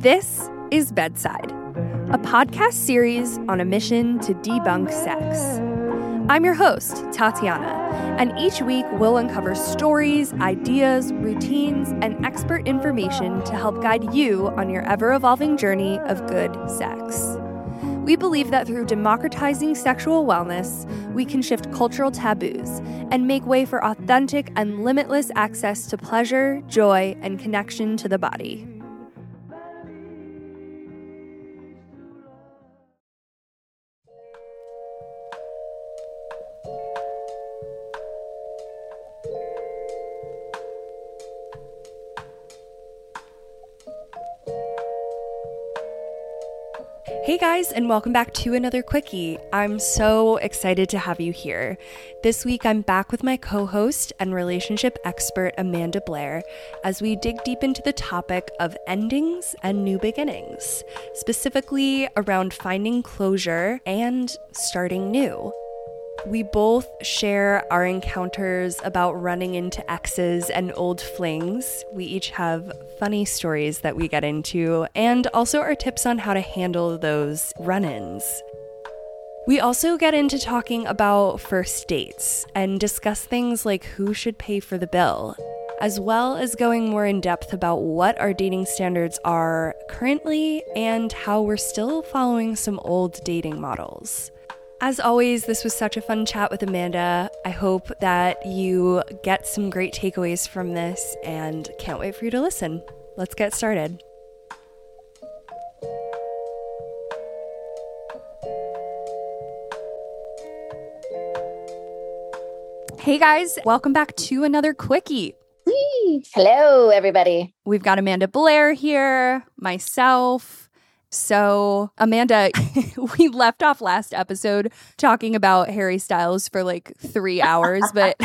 This is Bedside, a podcast series on a mission to debunk sex. I'm your host, Tatiana, and each week we'll uncover stories, ideas, routines, and expert information to help guide you on your ever-evolving journey of good sex. We believe that through democratizing sexual wellness, we can shift cultural taboos and make way for authentic and limitless access to pleasure, joy, and connection to the body. Hey guys, and welcome back to another Quickie. I'm so excited to have you here. This week, I'm back with my co-host and relationship expert, Amanda Blair, as we dig deep into the topic of endings and new beginnings, specifically around finding closure and starting new. We both share our encounters about running into exes and old flings. We each have funny stories that we get into, and also our tips on how to handle those run-ins. We also get into talking about first dates and discuss things like who should pay for the bill, as well as going more in depth about what our dating standards are currently and how we're still following some old dating models. As always, this was such a fun chat with Amanda. I hope that you get some great takeaways from this and can't wait for you to listen. Let's get started. Hey guys, welcome back to another Quickie. Hello, everybody. We've got Amanda Blair here, myself. So, Amanda, we left off last episode talking about Harry Styles for like 3 hours, but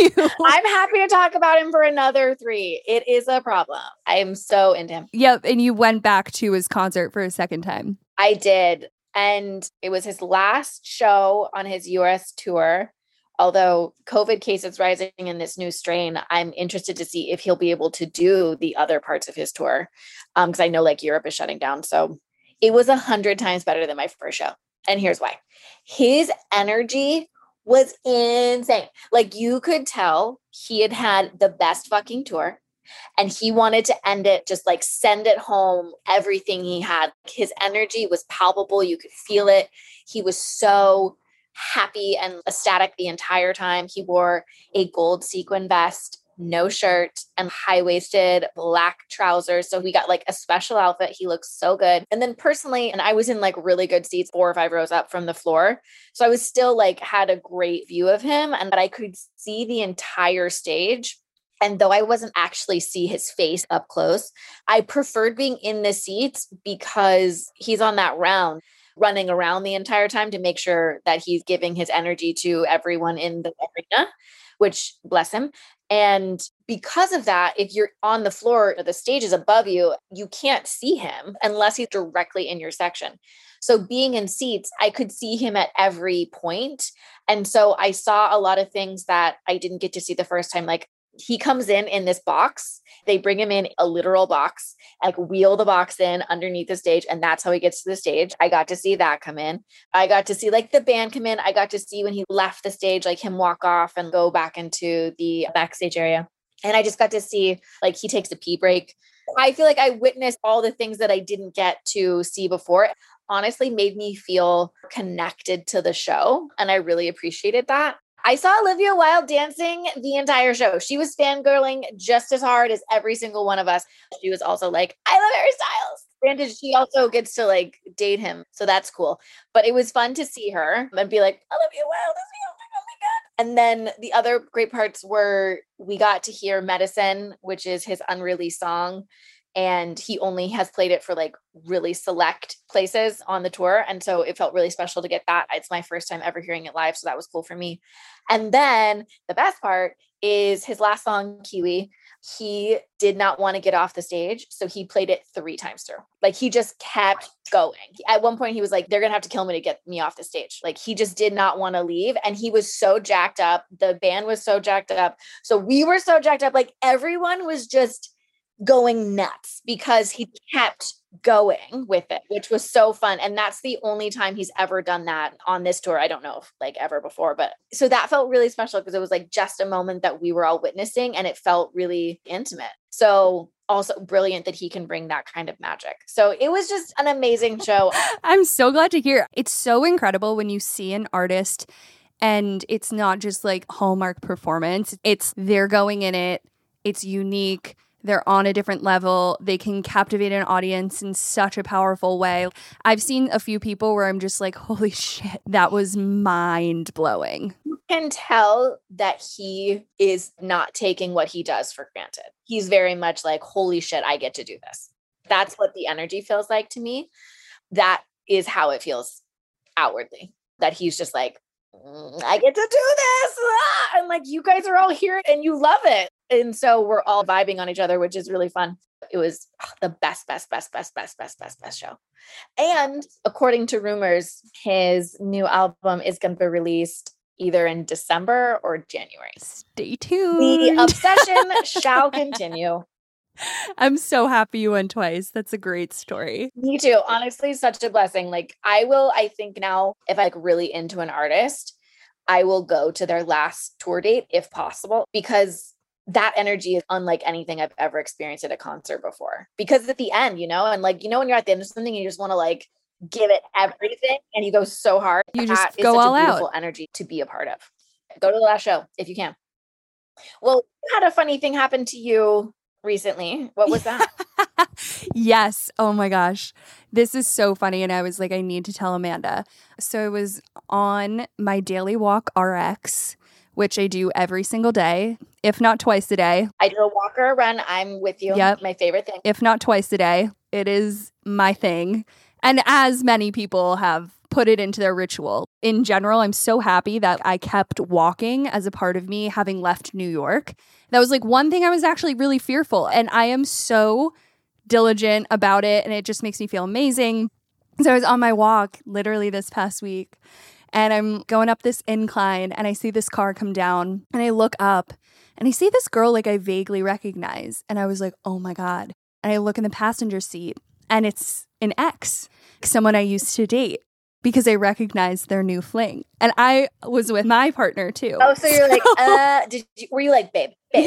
I'm happy to talk about him for another 3. It is a problem. I am so into him. Yep, and you went back to his concert for a second time. I did, and it was his last show on his US tour. Although COVID cases rising in this new strain, I'm interested to see if he'll be able to do the other parts of his tour, because I know like Europe is shutting down. So it was 100 times better than my first show. And here's why. His energy was insane. Like you could tell he had had the best fucking tour and he wanted to end it, just like send it home, everything he had. His energy was palpable. You could feel it. He was so happy and ecstatic the entire time. He wore a gold sequin vest, no shirt, and high-waisted black trousers. So we got like a special outfit. He looks so good. And then personally, and I was in like really good seats, 4 or 5 rows up from the floor. So I was still like had a great view of him and that I could see the entire stage. And though I wasn't actually see his face up close, I preferred being in the seats because he's on that round, running around the entire time to make sure that he's giving his energy to everyone in the arena, which bless him. And because of that, if you're on the floor, the stage is above you, you can't see him unless he's directly in your section. So being in seats, I could see him at every point. And so I saw a lot of things that I didn't get to see the first time. Like he comes in this box. They bring him in a literal box, like wheel the box in underneath the stage. And that's how he gets to the stage. I got to see that come in. I got to see like the band come in. I got to see when he left the stage, like him walk off and go back into the backstage area. And I just got to see like he takes a pee break. I feel like I witnessed all the things that I didn't get to see before. Honestly, made me feel connected to the show. And I really appreciated that. I saw Olivia Wilde dancing the entire show. She was fangirling just as hard as every single one of us. She was also like, I love Harry Styles. Granted, she also gets to like date him. So that's cool. But it was fun to see her and be like, Olivia Wilde is here. Oh my God. And then the other great parts were we got to hear Medicine, which is his unreleased song. And he only has played it for like really select places on the tour. And so it felt really special to get that. It's my first time ever hearing it live. So that was cool for me. And then the best part is his last song, Kiwi. He did not want to get off the stage. So he played it 3 times through. Like he just kept going. At one point he was like, they're going to have to kill me to get me off the stage. Like he just did not want to leave. And he was so jacked up. The band was so jacked up. So we were so jacked up. Like everyone was just going nuts because he kept going with it, which was so fun. And that's the only time he's ever done that on this tour. I don't know if like ever before, but so that felt really special because it was like just a moment that we were all witnessing and it felt really intimate. So also brilliant that he can bring that kind of magic. So it was just an amazing show. I'm so glad to hear. It's so incredible when you see an artist and it's not just like Hallmark performance. It's they're going in it. It's unique. They're on a different level. They can captivate an audience in such a powerful way. I've seen a few people where I'm just like, holy shit, that was mind blowing. You can tell that he is not taking what he does for granted. He's very much like, holy shit, I get to do this. That's what the energy feels like to me. That is how it feels outwardly, that he's just like, I get to do this. And like, you guys are all here and you love it. And so we're all vibing on each other, which is really fun. It was the best show. And according to rumors, his new album is going to be released either in December or January. Stay tuned. The obsession shall continue. I'm so happy you went twice. That's a great story. Me too. Honestly, such a blessing. Like I think now if I'm like really into an artist, I will go to their last tour date if possible, because that energy is unlike anything I've ever experienced at a concert before. Because at the end, and like, when you're at the end of something, you just want to like give it everything and you go so hard. You just go all out. Beautiful energy to be a part of. Go to the last show if you can. Well, you had a funny thing happen to you recently. What was that? Yes. Oh my gosh. This is so funny. And I was like, I need to tell Amanda. So it was on my Daily Walk RX, which I do every single day, if not twice a day. I do a walk or a run. I'm with you. Yep. My favorite thing. If not twice a day. It is my thing. And as many people have put it into their ritual. In general, I'm so happy that I kept walking as a part of me having left New York. That was like one thing I was actually really fearful. And I am so diligent about it. And it just makes me feel amazing. So I was on my walk literally this past week. And I'm going up this incline and I see this car come down and I look up and I see this girl like I vaguely recognize. And I was like, oh my God. And I look in the passenger seat and it's an ex, someone I used to date, because I recognized their new fling. And I was with my partner too. Oh, so you're like, were you like, babe? Yeah.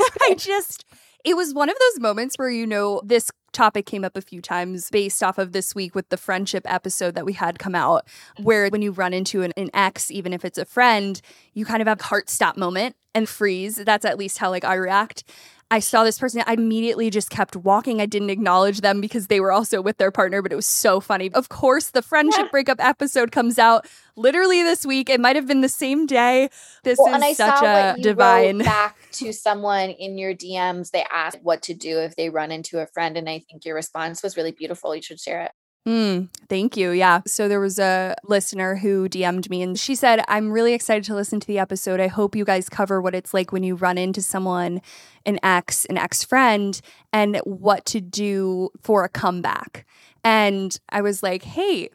It was one of those moments where, this topic came up a few times based off of this week with the friendship episode that we had come out, where when you run into an ex, even if it's a friend, you kind of have a heart stop moment and freeze. That's at least how I react. I saw this person. I immediately just kept walking. I didn't acknowledge them because they were also with their partner, but it was so funny. Of course, the friendship breakup episode comes out literally this week. It might have been the same day. This is such a divine. Wrote back to someone in your DMs. They asked what to do if they run into a friend. And I think your response was really beautiful. You should share it. Thank you. Yeah. So there was a listener who DM'd me and she said, I'm really excited to listen to the episode. I hope you guys cover what it's like when you run into someone, an ex-friend, and what to do for a comeback. And I was like, hey,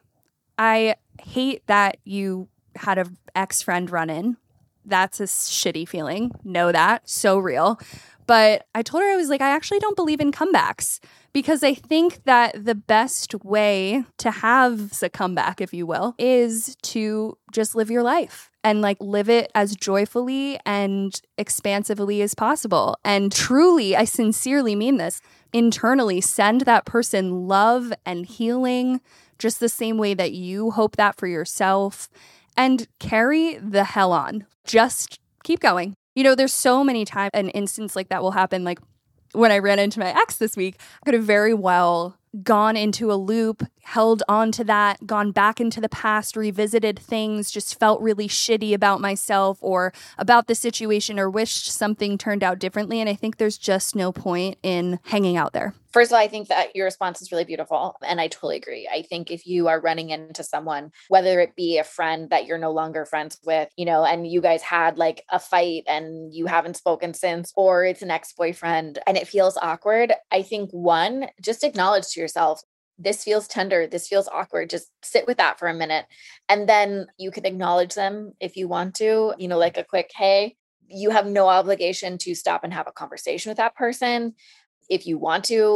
I hate that you had an ex-friend run in. That's a shitty feeling. Know that. So real. But I told her, I was like, I actually don't believe in comebacks, because I think that the best way to have a comeback, if you will, is to just live your life and live it as joyfully and expansively as possible. And truly, I sincerely mean this, internally send that person love and healing just the same way that you hope that for yourself, and carry the hell on. Just keep going. There's so many times an instance like that will happen. When I ran into my ex this week, I could have very well gone into a loop, held on to that, gone back into the past, revisited things, just felt really shitty about myself or about the situation, or wished something turned out differently. And I think there's just no point in hanging out there. First of all, I think that your response is really beautiful. And I totally agree. I think if you are running into someone, whether it be a friend that you're no longer friends with, and you guys had a fight and you haven't spoken since, or it's an ex-boyfriend and it feels awkward, I think one, just acknowledge to yourself, this feels tender. This feels awkward. Just sit with that for a minute. And then you can acknowledge them if you want to, like a quick, hey, you have no obligation to stop and have a conversation with that person. If you want to,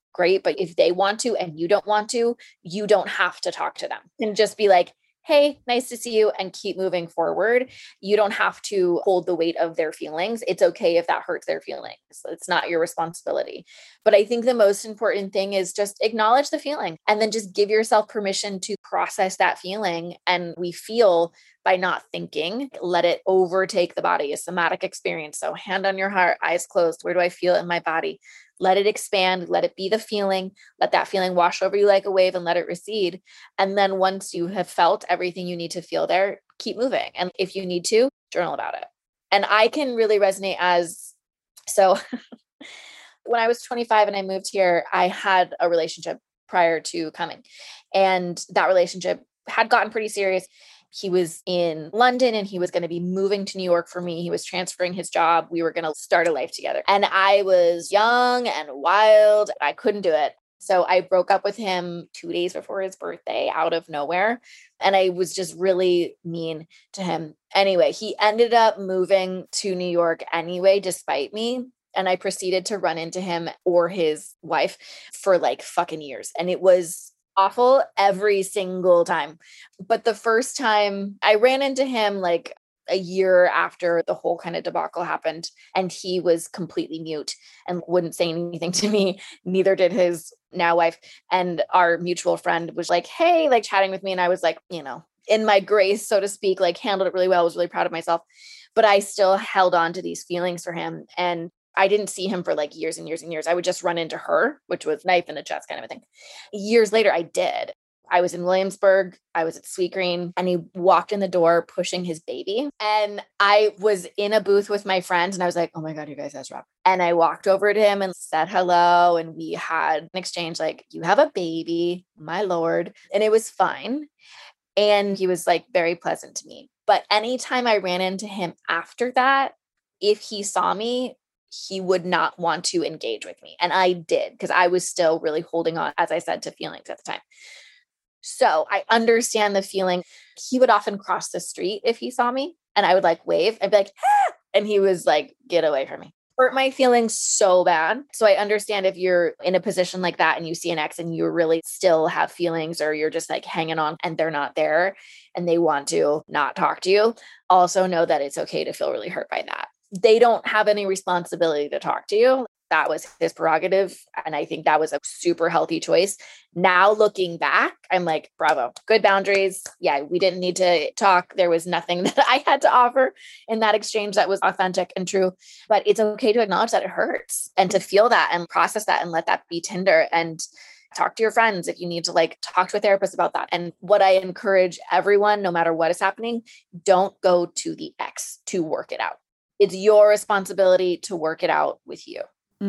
great. But if they want to and you don't want to, you don't have to talk to them. And just be like, hey, nice to see you, and keep moving forward. You don't have to hold the weight of their feelings. It's okay if that hurts their feelings. It's not your responsibility. But I think the most important thing is just acknowledge the feeling and then just give yourself permission to process that feeling. And we feel by not thinking, let it overtake the body, a somatic experience. So hand on your heart, eyes closed. Where do I feel it in my body? Let it expand, let it be the feeling, let that feeling wash over you like a wave and let it recede. And then once you have felt everything you need to feel there, keep moving. And if you need to, journal about it. And I can really resonate so when I was 25 and I moved here, I had a relationship prior to coming. And that relationship had gotten pretty serious. He was in London and he was going to be moving to New York for me. He was transferring his job. We were going to start a life together. And I was young and wild. I couldn't do it. So I broke up with him 2 days before his birthday out of nowhere. And I was just really mean to him. Anyway, he ended up moving to New York anyway, despite me. And I proceeded to run into him or his wife for like fucking years. And it was awful every single time. But the first time I ran into him like a year after the whole kind of debacle happened, and he was completely mute and wouldn't say anything to me. Neither did his now wife. And our mutual friend was like, hey, like chatting with me. And I was like, in my grace, so to speak, like handled it really well. I was really proud of myself, but I still held on to these feelings for him. And I didn't see him for like years and years and years. I would just run into her, which was knife in the chest kind of a thing. Years later, I did. I was in Williamsburg. I was at Sweetgreen, and he walked in the door pushing his baby. And I was in a booth with my friends and I was like, oh my God, you guys, that's Rob. And I walked over to him and said hello. And we had an exchange like, you have a baby, my Lord. And it was fine. And he was like very pleasant to me. But anytime I ran into him after that, if he saw me, he would not want to engage with me. And I did, because I was still really holding on, as I said, to feelings at the time. So I understand the feeling. He would often cross the street if he saw me and I would like wave. I'd be like, ah! And he was like, get away from me. Hurt my feelings so bad. So I understand if you're in a position like that and you see an ex and you really still have feelings, or you're just like hanging on and they're not there and they want to not talk to you. Also know that it's okay to feel really hurt by that. They don't have any responsibility to talk to you. That was his prerogative. And I think that was a super healthy choice. Now looking back, I'm like, bravo, good boundaries. Yeah, we didn't need to talk. There was nothing that I had to offer in that exchange that was authentic and true. But it's okay to acknowledge that it hurts and to feel that and process that and let that be tender, and talk to your friends if you need to, like talk to a therapist about that. And what I encourage everyone, no matter what is happening, don't go to the ex to work it out. It's your responsibility to work it out with you.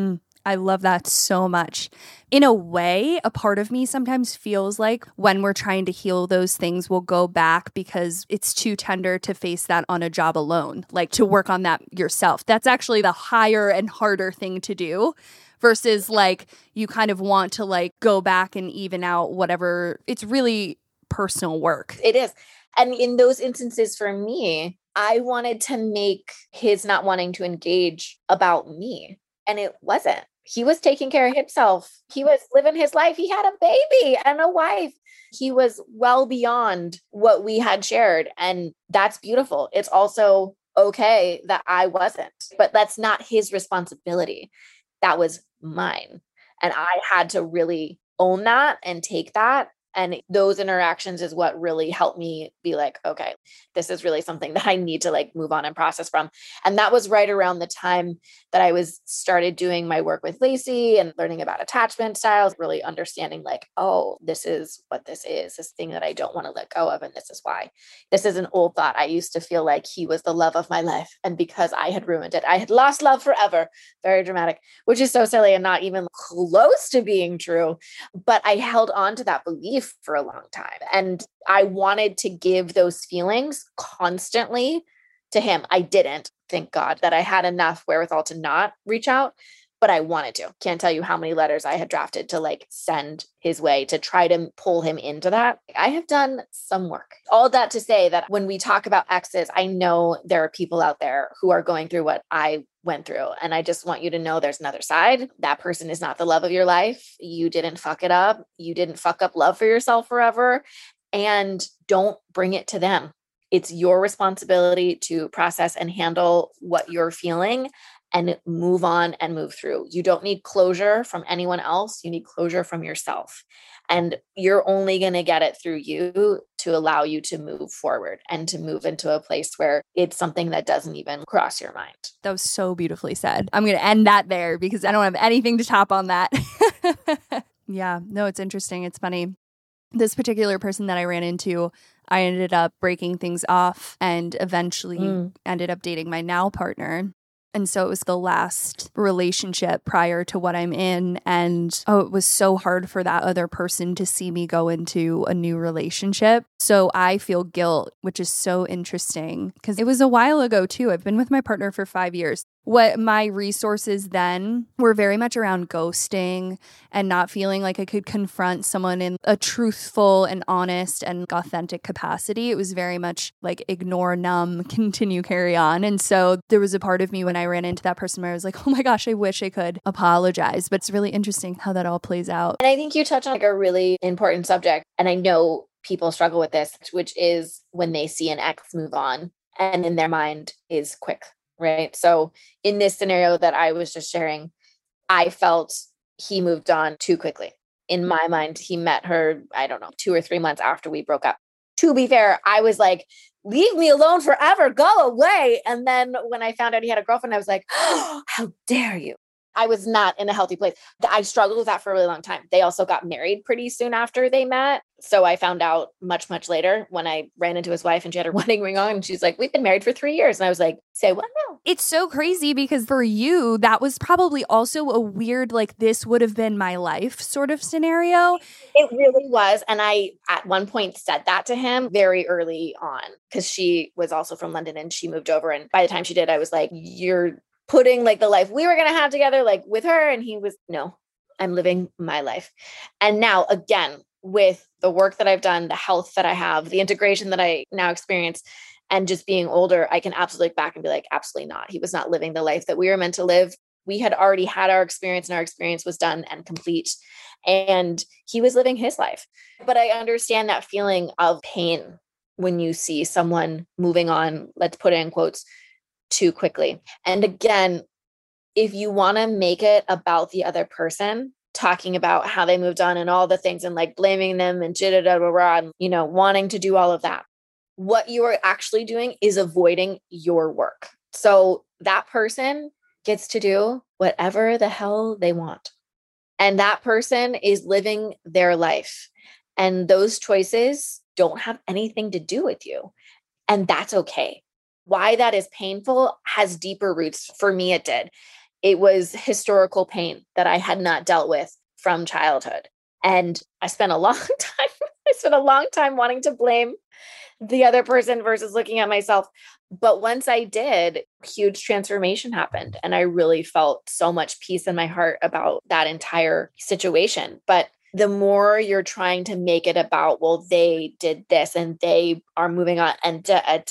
I love that so much. In a way, a part of me sometimes feels like when we're trying to heal those things, we'll go back because it's too tender to face that on a job alone, like to work on that yourself. That's actually the higher and harder thing to do versus like you kind of want to like go back and even out whatever. It's really personal work. It is. And in those instances for me, I wanted to make his not wanting to engage about me. And it wasn't. He was taking care of himself. He was living his life. He had a baby and a wife. He was well beyond what we had shared. And that's beautiful. It's also okay that I wasn't, but that's not his responsibility. That was mine. And I had to really own that and take that. And those interactions is what really helped me be like, okay, this is really something that I need to like move on and process from. And that was right around the time that I was started doing my work with Lacey and learning about attachment styles, really understanding like, oh, this is what this thing that I don't want to let go of. And this is why. This is an old thought. I used to feel like he was the love of my life. And because I had ruined it, I had lost love forever. Very dramatic, which is so silly and not even close to being true. But I held on to that belief for a long time. And I wanted to give those feelings constantly to him. I didn't, thank God, that I had enough wherewithal to not reach out, but I wanted to. Can't tell you how many letters I had drafted to like send his way to try to pull him into that. I have done some work. All that to say that when we talk about exes, I know there are people out there who are going through what I went through. And I just want you to know there's another side. That person is not the love of your life. You didn't fuck it up. You didn't fuck up love for yourself forever. And don't bring it to them. It's your responsibility to process and handle what you're feeling and move on and move through. You don't need closure from anyone else. You need closure from yourself. And you're only going to get it through you to allow you to move forward and to move into a place where it's something that doesn't even cross your mind. That was so beautifully said. I'm going to end that there because I don't have anything to top on that. Yeah, no, it's interesting. It's funny. This particular person that I ran into, I ended up breaking things off and eventually ended up dating my now partner. And so it was the last relationship prior to what I'm in. And it was so hard for that other person to see me go into a new relationship. So I feel guilt, which is so interesting because it was a while ago too. I've been with my partner for 5 years. What my resources then were very much around ghosting and not feeling like I could confront someone in a truthful and honest and authentic capacity. It was very much like ignore, numb, continue, carry on. And so there was a part of me when I ran into that person where I was like, oh my gosh, I wish I could apologize. But it's really interesting how that all plays out. And I think you touch on like a really important subject. And I know people struggle with this, which is when they see an ex move on and in their mind is quick. Right. So in this scenario that I was just sharing, I felt he moved on too quickly. In my mind, he met her, I don't know, 2 or 3 months after we broke up. To be fair, I was like, leave me alone forever, go away. And then when I found out he had a girlfriend, I was like, oh, how dare you? I was not in a healthy place. I struggled with that for a really long time. They also got married pretty soon after they met. So I found out much, much later when I ran into his wife and she had her wedding ring on and she's like, we've been married for 3 years. And I was like, say what now? It's so crazy because for you, that was probably also a weird, like, this would have been my life sort of scenario. It really was. And I, at one point, said that to him very early on because she was also from London and she moved over. And by the time she did, I was like, you're putting like the life we were going to have together, like with her. And he was, no, I'm living my life. And now again, with the work that I've done, the health that I have, the integration that I now experience, and just being older, I can absolutely look back and be like, absolutely not. He was not living the life that we were meant to live. We had already had our experience and our experience was done and complete. And he was living his life. But I understand that feeling of pain when you see someone moving on, let's put it in quotes, too quickly. And again, if you want to make it about the other person, talking about how they moved on and all the things and like blaming them and and, you know, wanting to do all of that, what you are actually doing is avoiding your work. So that person gets to do whatever the hell they want. And that person is living their life. And those choices don't have anything to do with you. And that's okay. Why that is painful has deeper roots. For me, it did. It was historical pain that I had not dealt with from childhood. And I spent a long time wanting to blame the other person versus looking at myself. But once I did, huge transformation happened. And I really felt so much peace in my heart about that entire situation. But the more you're trying to make it about, well, they did this and they are moving on and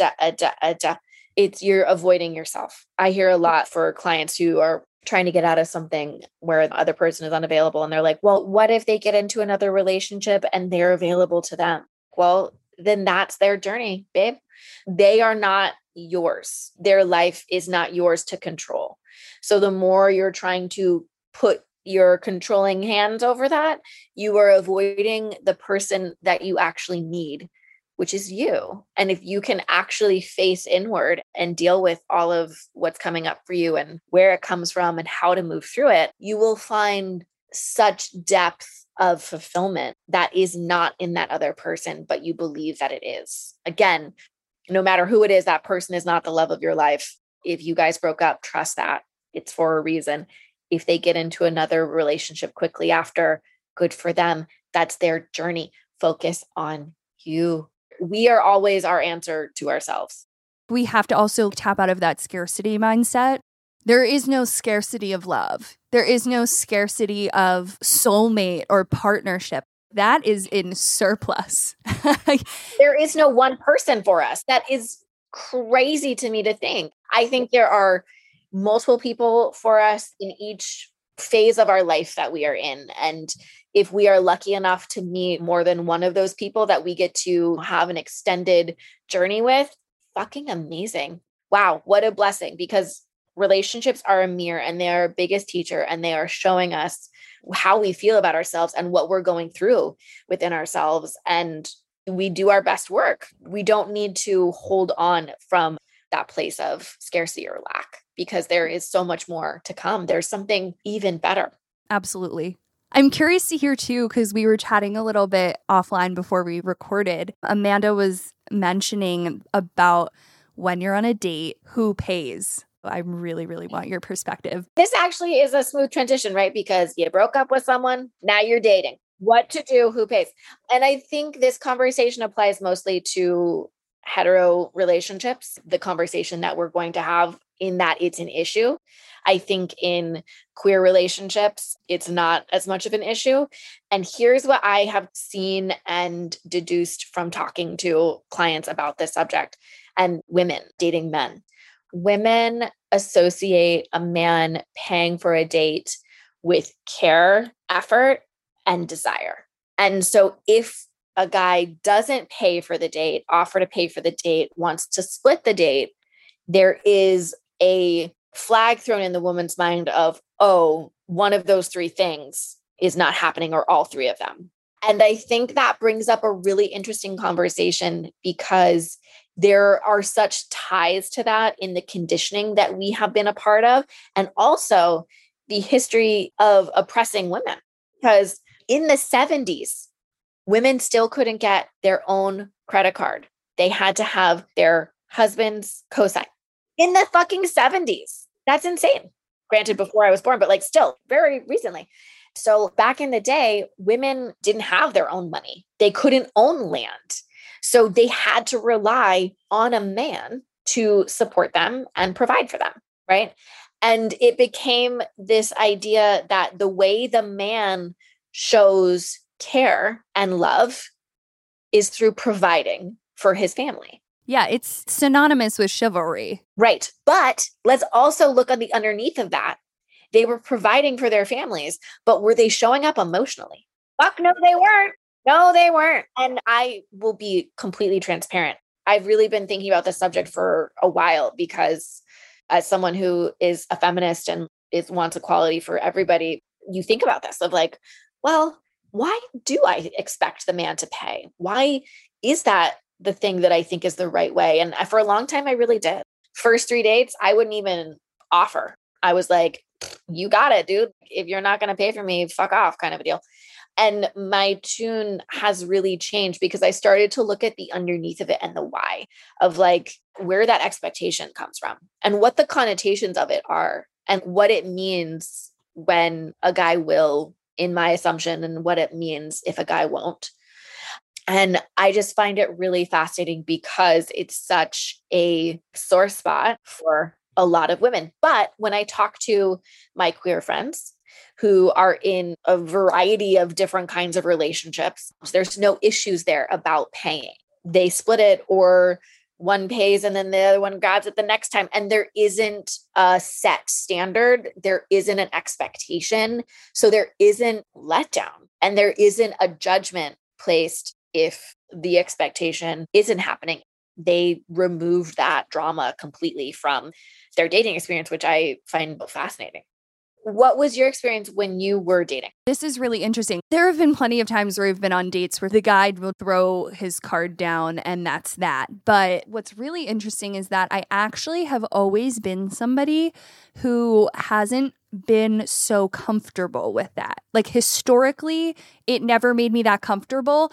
it's you're avoiding yourself. I hear a lot for clients who are trying to get out of something where the other person is unavailable. And they're like, well, what if they get into another relationship and they're available to them? Well, then that's their journey, babe. They are not yours. Their life is not yours to control. So the more you're trying to put your controlling hands over that, you are avoiding the person that you actually need, which is you. And if you can actually face inward and deal with all of what's coming up for you and where it comes from and how to move through it, you will find such depth of fulfillment that is not in that other person, but you believe that it is. Again, no matter who it is, that person is not the love of your life. If you guys broke up, trust that it's for a reason. If they get into another relationship quickly after, good for them. That's their journey. Focus on you. We are always our answer to ourselves. We have to also tap out of that scarcity mindset. There is no scarcity of love. There is no scarcity of soulmate or partnership. That is in surplus. There is no one person for us. That is crazy to me to think. I think there are multiple people for us in each phase of our life that we are in. And if we are lucky enough to meet more than one of those people that we get to have an extended journey with, fucking amazing. Wow, what a blessing, because relationships are a mirror and they are our biggest teacher, and they are showing us how we feel about ourselves and what we're going through within ourselves. And we do our best work. We don't need to hold on from that place of scarcity or lack, because there is so much more to come. There's something even better. Absolutely. I'm curious to hear too, because we were chatting a little bit offline before we recorded. Amanda was mentioning about when you're on a date, who pays. I really, really want your perspective. This actually is a smooth transition, right? Because you broke up with someone, now you're dating. What to do, who pays? And I think this conversation applies mostly to hetero relationships, the conversation that we're going to have in that it's an issue. I think in queer relationships, it's not as much of an issue. And here's what I have seen and deduced from talking to clients about this subject and women dating men. Women associate a man paying for a date with care, effort, and desire. And so if a guy doesn't pay for the date, offer to pay for the date, wants to split the date, there is a flag thrown in the woman's mind of, oh, one of those three things is not happening, or all three of them. And I think that brings up a really interesting conversation, because there are such ties to that in the conditioning that we have been a part of, and also the history of oppressing women. Because in the 70s, women still couldn't get their own credit card. They had to have their husband's cosign. In the fucking 70s. That's insane. Granted, before I was born, but like still very recently. So back in the day, women didn't have their own money. They couldn't own land. So they had to rely on a man to support them and provide for them, right? And it became this idea that the way the man shows care and love is through providing for his family. Yeah, it's synonymous with chivalry. Right. But let's also look on the underneath of that. They were providing for their families, but were they showing up emotionally? Fuck no, they weren't. No, they weren't. And I will be completely transparent. I've really been thinking about this subject for a while, because as someone who is a feminist and wants equality for everybody, you think about this of like, well, why do I expect the man to pay? Why is that the thing that I think is the right way? And for a long time, I really did. First 3 dates, I wouldn't even offer. I was like, you got it, dude. If you're not going to pay for me, fuck off, kind of a deal. And my tune has really changed, because I started to look at the underneath of it and the why of like where that expectation comes from and what the connotations of it are and what it means when a guy will, in my assumption, and what it means if a guy won't. And I just find it really fascinating, because it's such a sore spot for a lot of women. But when I talk to my queer friends who are in a variety of different kinds of relationships, there's no issues there about paying. They split it, or one pays and then the other one grabs it the next time. And there isn't a set standard. There isn't an expectation. So there isn't letdown, and there isn't a judgment placed if the expectation isn't happening. They removed that drama completely from their dating experience, which I find fascinating. What was your experience when you were dating? This is really interesting. There have been plenty of times where I've been on dates where the guy will throw his card down and that's that. But what's really interesting is that I actually have always been somebody who hasn't been so comfortable with that. Like historically, it never made me that comfortable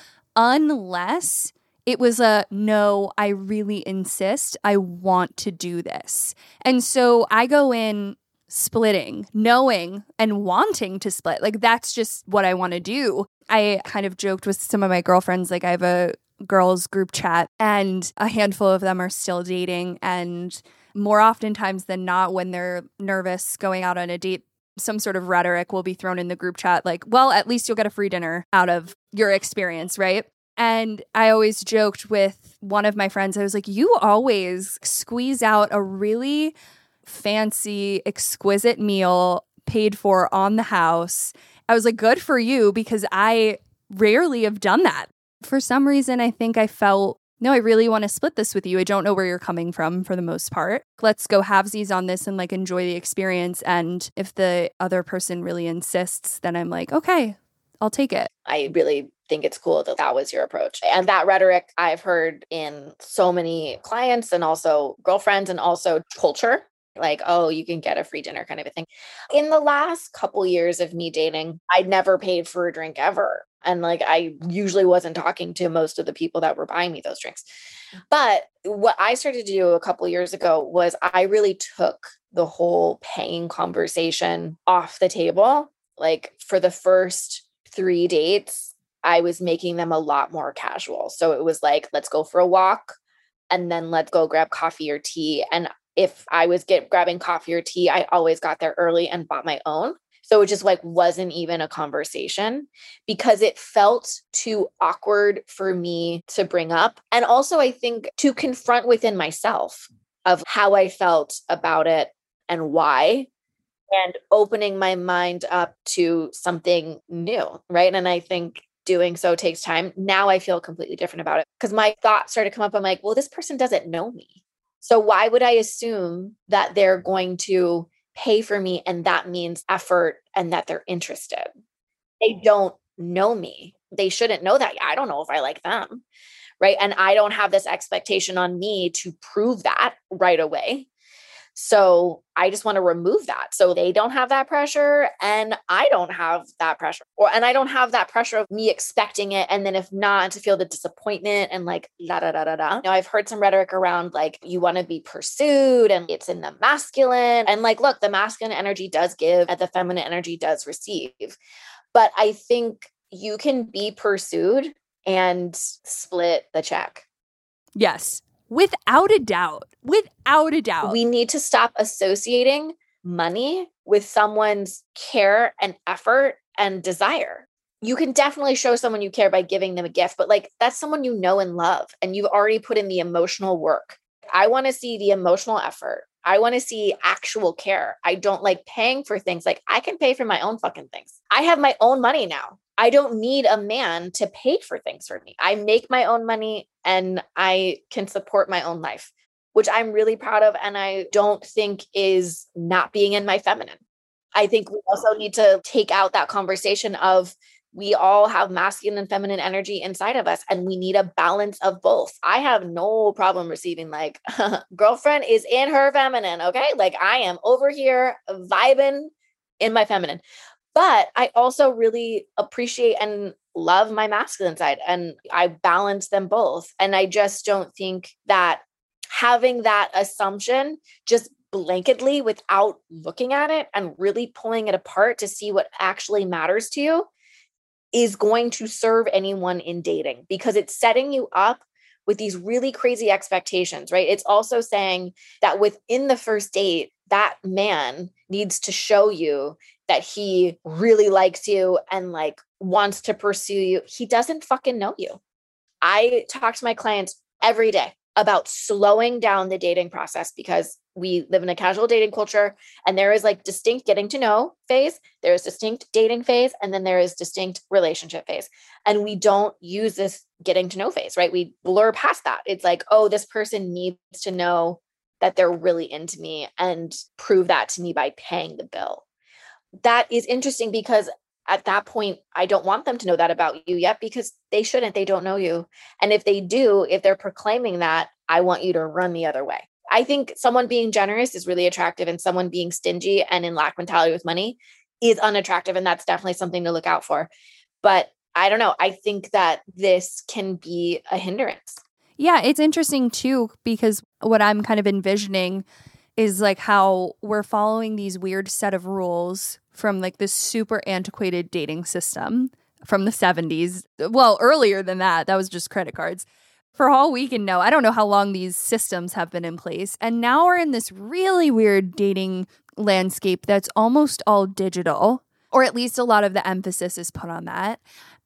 unless it was no, I really insist. I want to do this. And so I go in splitting, knowing and wanting to split. Like that's just what I want to do. I kind of joked with some of my girlfriends, like I have a girls group chat and a handful of them are still dating. And more oftentimes than not, when they're nervous going out on a date, some sort of rhetoric will be thrown in the group chat like, well, at least you'll get a free dinner out of your experience, right? And I always joked with one of my friends, I was like, you always squeeze out a really fancy, exquisite meal paid for on the house. I was like, good for you, because I rarely have done that. For some reason, I think I felt, no, I really want to split this with you. I don't know where you're coming from for the most part. Let's go halvesies on this and like enjoy the experience. And if the other person really insists, then I'm like, okay, I'll take it. I really think it's cool that that was your approach. And that rhetoric I've heard in so many clients and also girlfriends and also culture. Like, oh, you can get a free dinner kind of a thing. In the last couple years of me dating, I'd never paid for a drink ever. And like, I usually wasn't talking to most of the people that were buying me those drinks. But what I started to do a couple years ago was I really took the whole paying conversation off the table. Like for the first 3 dates, I was making them a lot more casual. So it was like, let's go for a walk and then let's go grab coffee or tea. And if I was grabbing coffee or tea, I always got there early and bought my own. So it just like wasn't even a conversation because it felt too awkward for me to bring up. And also I think to confront within myself of how I felt about it and why, and opening my mind up to something new, right? And I think doing so takes time. Now I feel completely different about it because my thoughts started to come up. I'm like, well, this person doesn't know me. So why would I assume that they're going to pay for me and that means effort and that they're interested? They don't know me. They shouldn't know that. I don't know if I like them, right? And I don't have this expectation on me to prove that right away. So I just want to remove that. So they don't have that pressure and I don't have that pressure. And I don't have that pressure of me expecting it. And then if not, to feel the disappointment and like, da, da, da, da, da. Now I've heard some rhetoric around like, you want to be pursued and it's in the masculine. And like, look, the masculine energy does give and the feminine energy does receive. But I think you can be pursued and split the check. Yes. Without a doubt. Without a doubt. We need to stop associating money with someone's care and effort and desire. You can definitely show someone you care by giving them a gift, but like that's someone you know and love, and you've already put in the emotional work. I want to see the emotional effort. I want to see actual care. I don't like paying for things. Like I can pay for my own fucking things. I have my own money now. I don't need a man to pay for things for me. I make my own money and I can support my own life, which I'm really proud of. And I don't think is not being in my feminine. I think we also need to take out that conversation of we all have masculine and feminine energy inside of us and we need a balance of both. I have no problem receiving like girlfriend is in her feminine. Okay. Like I am over here vibing in my feminine. But I also really appreciate and love my masculine side and I balance them both. And I just don't think that having that assumption just blanketly without looking at it and really pulling it apart to see what actually matters to you is going to serve anyone in dating because it's setting you up with these really crazy expectations, right? It's also saying that within the first date, that man needs to show you that he really likes you and like wants to pursue you. He doesn't fucking know you. I talk to my clients every day about slowing down the dating process because we live in a casual dating culture and there is like distinct getting to know phase, there is distinct dating phase, and then there is distinct relationship phase. And we don't use this getting to know phase, right? We blur past that. It's like, oh, this person needs to know that they're really into me and prove that to me by paying the bill. That is interesting because at that point, I don't want them to know that about you yet because they shouldn't. They don't know you. And if they do, if they're proclaiming that, I want you to run the other way. I think someone being generous is really attractive and someone being stingy and in lack mentality with money is unattractive. And that's definitely something to look out for. But I don't know. I think that this can be a hindrance. Yeah, it's interesting too, because what I'm kind of envisioning is like how we're following these weird set of rules from like this super antiquated dating system from the 70s. Well, earlier than that, that was just credit cards. For all we can know, I don't know how long these systems have been in place. And now we're in this really weird dating landscape that's almost all digital, or at least a lot of the emphasis is put on that.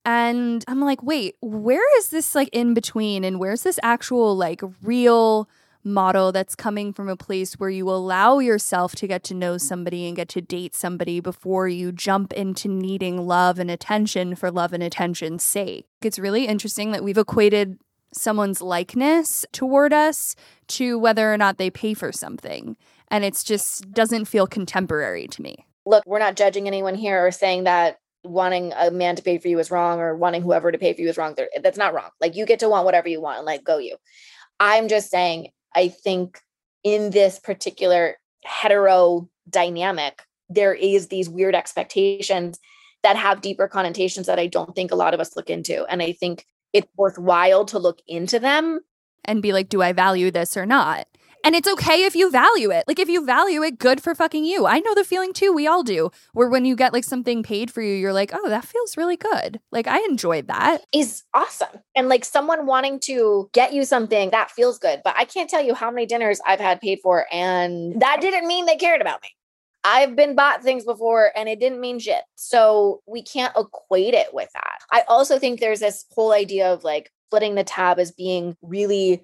And I'm like, wait, where is this like in between? And where's this actual like real model that's coming from a place where you allow yourself to get to know somebody and get to date somebody before you jump into needing love and attention for love and attention's sake. It's really interesting that we've equated someone's likeness toward us to whether or not they pay for something. And it's just doesn't feel contemporary to me. Look, we're not judging anyone here or saying that wanting a man to pay for you is wrong or wanting whoever to pay for you is wrong. That's not wrong. Like, you get to want whatever you want and like, go you. I'm just saying, I think in this particular hetero dynamic, there is these weird expectations that have deeper connotations that I don't think a lot of us look into. And I think it's worthwhile to look into them and be like, do I value this or not? And it's okay if you value it. Like, if you value it, good for fucking you. I know the feeling too. We all do. Where when you get like something paid for you, you're like, oh, that feels really good. Like, I enjoyed that. Is awesome. And like someone wanting to get you something, that feels good. But I can't tell you how many dinners I've had paid for, and that didn't mean they cared about me. I've been bought things before and it didn't mean shit. So we can't equate it with that. I also think there's this whole idea of like splitting the tab as being really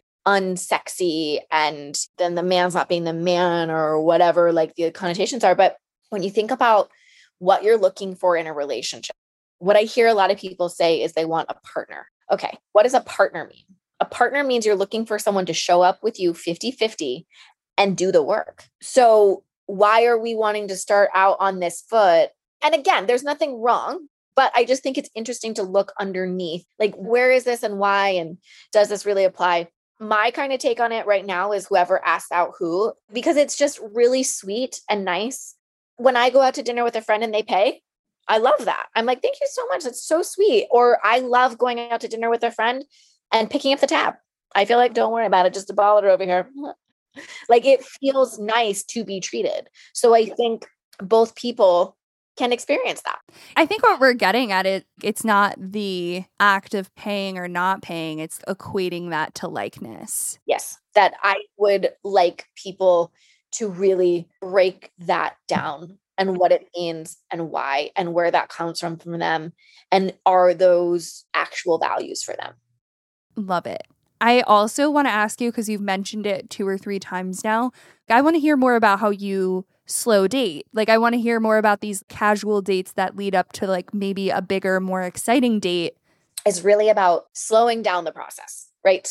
unsexy, and then the man's not being the man or whatever like the connotations are. But when you think about what you're looking for in a relationship, what I hear a lot of people say is they want a partner. Okay, what does a partner mean? A partner means you're looking for someone to show up with you 50-50 and do the work. So why are we wanting to start out on this foot? And again, there's nothing wrong, but I just think it's interesting to look underneath, like, where is this and why? And does this really apply? My kind of take on it right now is whoever asked out who, because it's just really sweet and nice. When I go out to dinner with a friend and they pay, I love that. I'm like, thank you so much. That's so sweet. Or I love going out to dinner with a friend and picking up the tab. I feel like, don't worry about it, just a baller over here. Like, it feels nice to be treated. So I think both people can experience that. I think what we're getting at it's not the act of paying or not paying, it's equating that to likeness. Yes, that I would like people to really break that down and what it means and why and where that comes from them, and are those actual values for them. Love it. I also want to ask you, because you've mentioned it 2 or 3 times now, I want to hear more about how you slow date. Like, I want to hear more about these casual dates that lead up to like maybe a bigger, more exciting date. It's really about slowing down the process, right?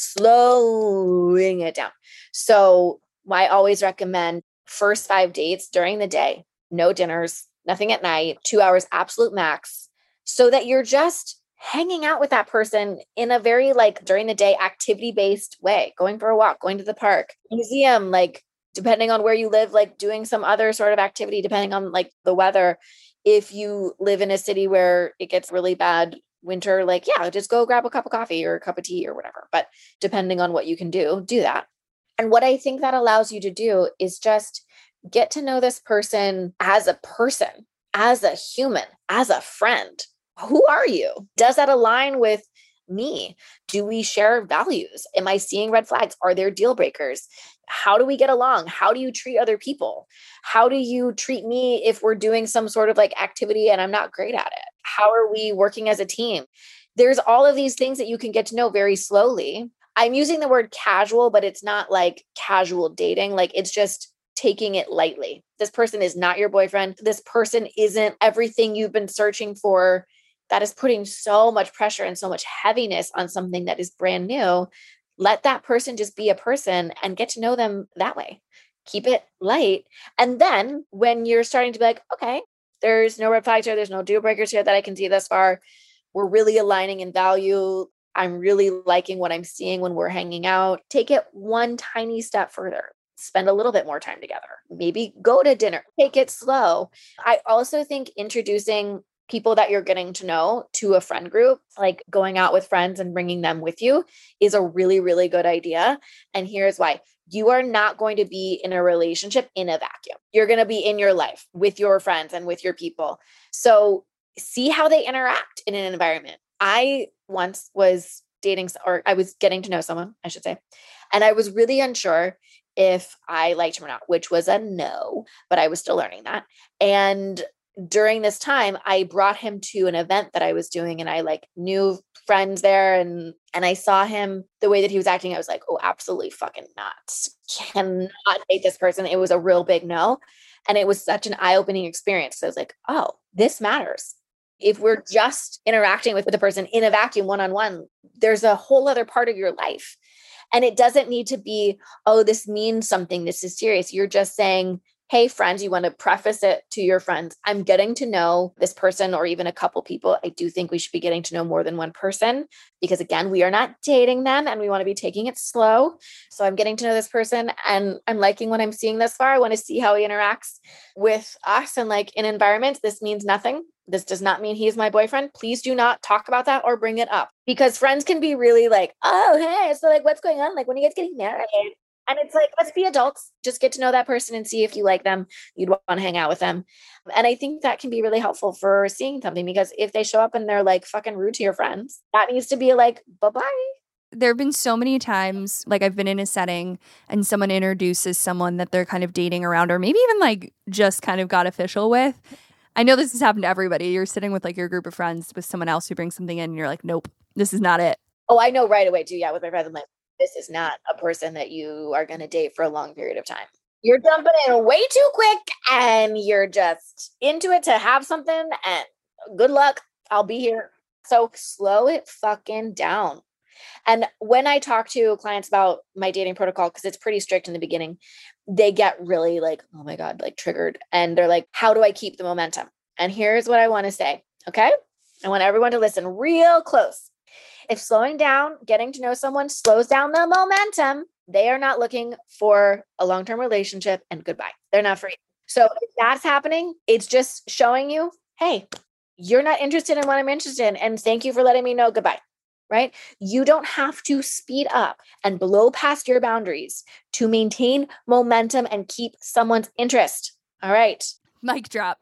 Slowing it down. So I always recommend first 5 dates during the day, no dinners, nothing at night, 2 hours, absolute max, so that you're just hanging out with that person in a very like during the day activity-based way, going for a walk, going to the park, museum, like depending on where you live, like doing some other sort of activity, depending on like the weather. If you live in a city where it gets really bad winter, like, yeah, just go grab a cup of coffee or a cup of tea or whatever. But depending on what you can do that. And what I think that allows you to do is just get to know this person, as a human, as a friend. Who are you? Does that align with me? Do we share values? Am I seeing red flags? Are there deal breakers? How do we get along? How do you treat other people? How do you treat me if we're doing some sort of like activity and I'm not great at it? How are we working as a team? There's all of these things that you can get to know very slowly. I'm using the word casual, but it's not like casual dating. Like, it's just taking it lightly. This person is not your boyfriend. This person isn't everything you've been searching for. That is putting so much pressure and so much heaviness on something that is brand new. Let that person just be a person and get to know them that way. Keep it light. And then when you're starting to be like, okay, there's no red flags here, there's no deal breakers here that I can see thus far, we're really aligning in value, I'm really liking what I'm seeing when we're hanging out, take it one tiny step further. Spend a little bit more time together. Maybe go to dinner. Take it slow. I also think introducing people that you're getting to know to a friend group, like going out with friends and bringing them with you, is a really, really good idea. And here's why. You are not going to be in a relationship in a vacuum. You're going to be in your life with your friends and with your people. So see how they interact in an environment. I once was dating, or I was getting to know someone, I should say, and I was really unsure if I liked him or not, which was a no, but I was still learning that. And during this time, I brought him to an event that I was doing, and I like knew friends there, and I saw him, the way that he was acting. I was like, oh, absolutely fucking not. Cannot date this person. It was a real big no. And it was such an eye-opening experience. So I was like, oh, this matters. If we're just interacting with the person in a vacuum one-on-one, there's a whole other part of your life. And it doesn't need to be, oh, this means something. This is serious. You're just saying, hey, friends, you want to preface it to your friends. I'm getting to know this person, or even a couple people. I do think we should be getting to know more than one person because, again, we are not dating them and we want to be taking it slow. So I'm getting to know this person and I'm liking what I'm seeing thus far. I want to see how he interacts with us, and like in environments. This means nothing. This does not mean he's my boyfriend. Please do not talk about that or bring it up, because friends can be really like, oh, hey, so like, what's going on? Like, when are you guys getting married? And it's like, let's be adults, just get to know that person and see if you like them, you'd want to hang out with them. And I think that can be really helpful for seeing something, because if they show up and they're like fucking rude to your friends, that needs to be like, bye-bye. There have been so many times, like I've been in a setting and someone introduces someone that they're kind of dating around, or maybe even like just kind of got official with. I know this has happened to everybody. You're sitting with like your group of friends with someone else who brings something in and you're like, nope, this is not it. Oh, I know right away too. Yeah, with my friends, I'm like, this is not a person that you are going to date for a long period of time. You're jumping in way too quick and you're just into it to have something, and good luck. I'll be here. So slow it fucking down. And when I talk to clients about my dating protocol, because it's pretty strict in the beginning, they get really like, oh my God, like triggered. And they're like, how do I keep the momentum? And here's what I want to say. Okay. I want everyone to listen real close. If slowing down, getting to know someone slows down the momentum, they are not looking for a long-term relationship, and goodbye. They're not for you. So if that's happening, it's just showing you, hey, you're not interested in what I'm interested in. And thank you for letting me know. Goodbye. Right? You don't have to speed up and blow past your boundaries to maintain momentum and keep someone's interest. All right. Mic drop.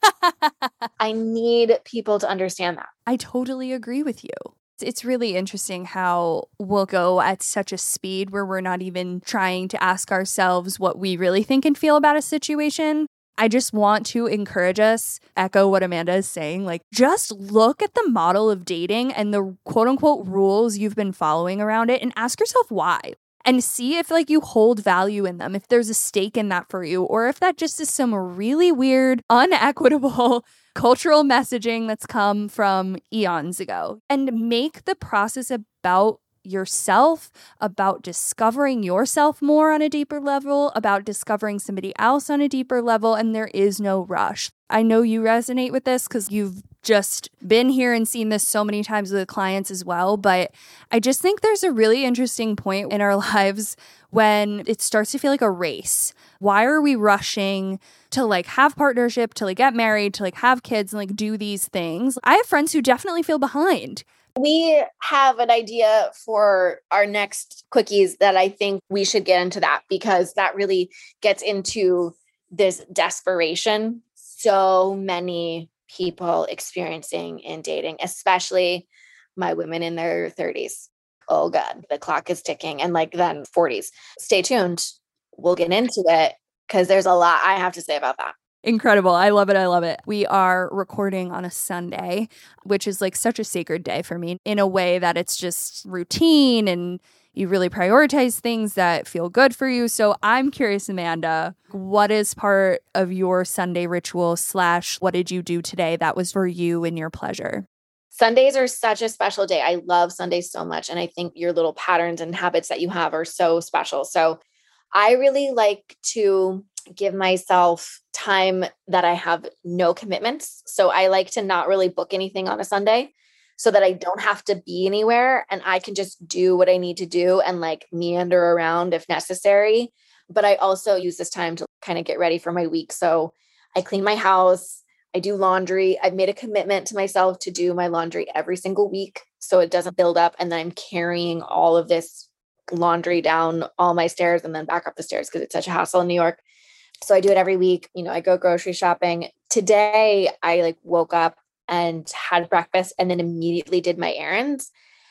I need people to understand that. I totally agree with you. It's really interesting how we'll go at such a speed where we're not even trying to ask ourselves what we really think and feel about a situation. I just want to encourage us, echo what Amanda is saying, like just look at the model of dating and the quote unquote rules you've been following around it and ask yourself why. And see if like you hold value in them, if there's a stake in that for you, or if that just is some really weird, unequitable cultural messaging that's come from eons ago. And make the process about yourself, about discovering yourself more on a deeper level, about discovering somebody else on a deeper level, and there is no rush. I know you resonate with this because you've just been here and seen this so many times with clients as well, but I just think there's a really interesting point in our lives when it starts to feel like a race. Why are we rushing to like have partnership, to like get married, to like have kids and like do these things? I have friends who definitely feel behind. We have an idea for our next quickies that I think we should get into that, because that really gets into this desperation so many people experiencing in dating, especially my women in their 30s. Oh God, the clock is ticking. And like then 40s. Stay tuned. We'll get into it because there's a lot I have to say about that. Incredible. I love it. I love it. We are recording on a Sunday, which is like such a sacred day for me in a way that it's just routine and you really prioritize things that feel good for you. So I'm curious, Amanda, what is part of your Sunday ritual / what did you do today that was for you and your pleasure? Sundays are such a special day. I love Sundays so much. And I think your little patterns and habits that you have are so special. So I really like to give myself time that I have no commitments. So I like to not really book anything on a Sunday so that I don't have to be anywhere and I can just do what I need to do and like meander around if necessary. But I also use this time to kind of get ready for my week. So I clean my house, I do laundry. I've made a commitment to myself to do my laundry every single week so it doesn't build up and then I'm carrying all of this laundry down all my stairs and then back up the stairs because it's such a hassle in New York. So I do it every week. You know, I go grocery shopping. Today I like woke up and had breakfast and then immediately did my errands.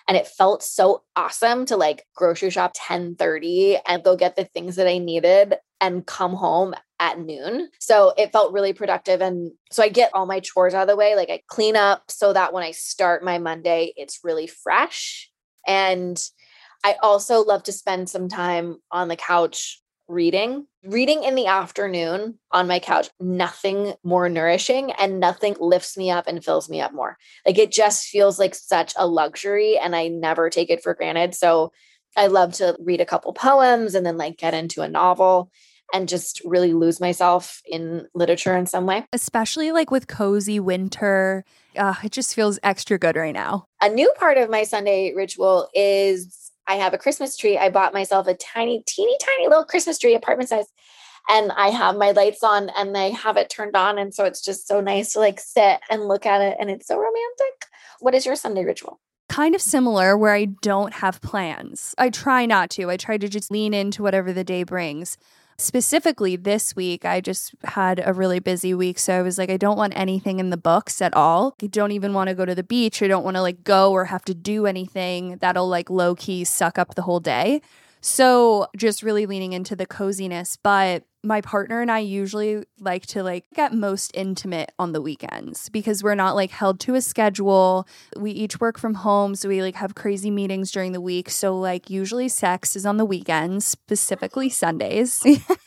And it felt so awesome to like grocery shop 10:30 and go get the things that I needed and come home at noon. So it felt really productive. And so I get all my chores out of the way. Like I clean up so that when I start my Monday, it's really fresh. And I also love to spend some time on the couch reading in the afternoon on my couch. Nothing more nourishing and nothing lifts me up and fills me up more. Like it just feels like such a luxury and I never take it for granted. So I love to read a couple poems and then like get into a novel and just really lose myself in literature in some way. Especially like with cozy winter. It just feels extra good right now. A new part of my Sunday ritual is I have a Christmas tree. I bought myself a teeny tiny little Christmas tree, apartment size. And I have my lights on and I have it turned on. And so it's just so nice to like sit and look at it. And it's so romantic. What is your Sunday ritual? Kind of similar, where I don't have plans. I try not to. I try to just lean into whatever the day brings. Specifically this week, I just had a really busy week. So I was like, I don't want anything in the books at all. I don't even want to go to the beach. I don't want to like go or have to do anything that'll like low key suck up the whole day. So just really leaning into the coziness. But my partner and I usually like to like get most intimate on the weekends because we're not like held to a schedule. We each work from home. So we like have crazy meetings during the week. So like usually sex is on the weekends, specifically Sundays.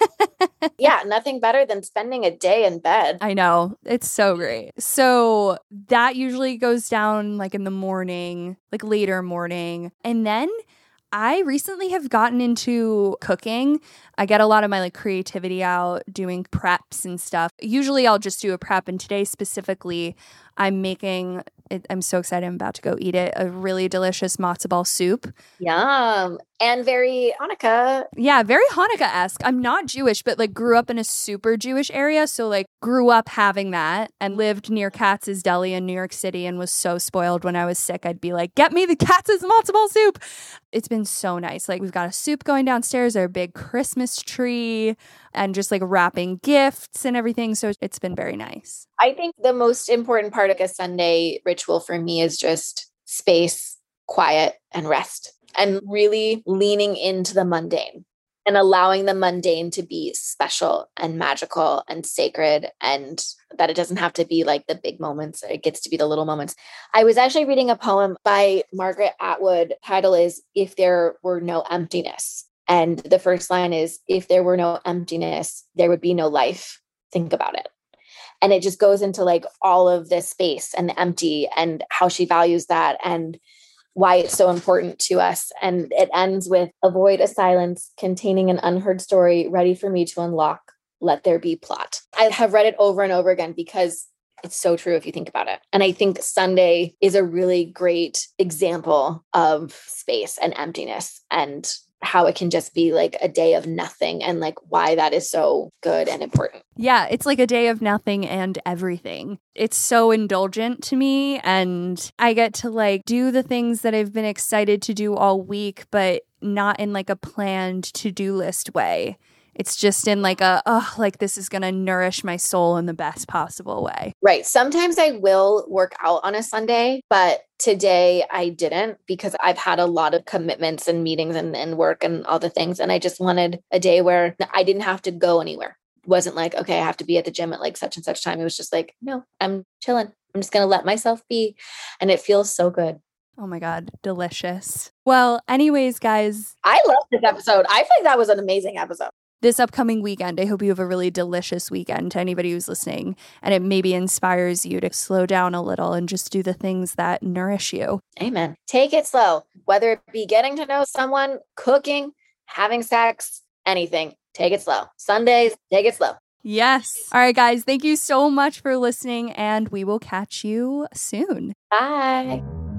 Yeah, nothing better than spending a day in bed. I know. It's so great. So that usually goes down like in the morning, like later morning. And then I recently have gotten into cooking. I get a lot of my like creativity out doing preps and stuff. Usually I'll just do a prep, and today specifically I'm making it, I'm so excited I'm about to go eat it, a really delicious matzo ball soup. Yum. And very Hanukkah. Yeah, very Hanukkah-esque. I'm not Jewish, but like grew up in a super Jewish area. So like grew up having that and lived near Katz's Deli in New York City and was so spoiled when I was sick. I'd be like, get me the Katz's matzo ball soup. It's been so nice. Like we've got a soup going downstairs, our big Christmas tree, and just like wrapping gifts and everything. So it's been very nice. I think the most important part of a Sunday ritual for me is just space, quiet, and rest, and really leaning into the mundane and allowing the mundane to be special and magical and sacred, and that it doesn't have to be like the big moments. It gets to be the little moments. I was actually reading a poem by Margaret Atwood. Title is If There Were No Emptiness. And the first line is, if there were no emptiness, there would be no life. Think about it. And it just goes into like all of this space and the empty and how she values that and why it's so important to us. And it ends with, avoid a silence containing an unheard story ready for me to unlock. Let there be plot. I have read it over and over again because it's so true if you think about it. And I think Sunday is a really great example of space and emptiness and how it can just be like a day of nothing and like why that is so good and important. Yeah, it's like a day of nothing and everything. It's so indulgent to me, and I get to like do the things that I've been excited to do all week, but not in like a planned to-do list way. It's just in like a, oh, like this is going to nourish my soul in the best possible way. Right. Sometimes I will work out on a Sunday, but today I didn't because I've had a lot of commitments and meetings and work and all the things. And I just wanted a day where I didn't have to go anywhere. It wasn't like, okay, I have to be at the gym at like such and such time. It was just like, no, I'm chilling. I'm just going to let myself be. And it feels so good. Oh my God, delicious. Well, anyways, guys. I love this episode. I feel like that was an amazing episode. This upcoming weekend, I hope you have a really delicious weekend to anybody who's listening, and it maybe inspires you to slow down a little and just do the things that nourish you. Amen. Take it slow, whether it be getting to know someone, cooking, having sex, anything. Take it slow. Sundays, take it slow. Yes. All right, guys. Thank you so much for listening, and we will catch you soon. Bye.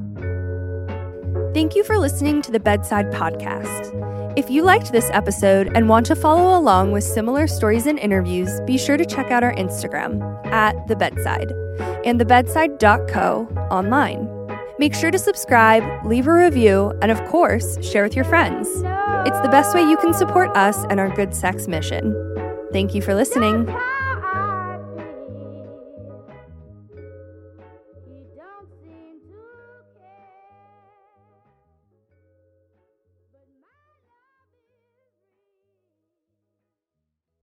Thank you for listening to the Bedside Podcast. If you liked this episode and want to follow along with similar stories and interviews, be sure to check out our Instagram @thebedside and thebedside.co online. Make sure to subscribe, leave a review, and of course, share with your friends. It's the best way you can support us and our good sex mission. Thank you for listening.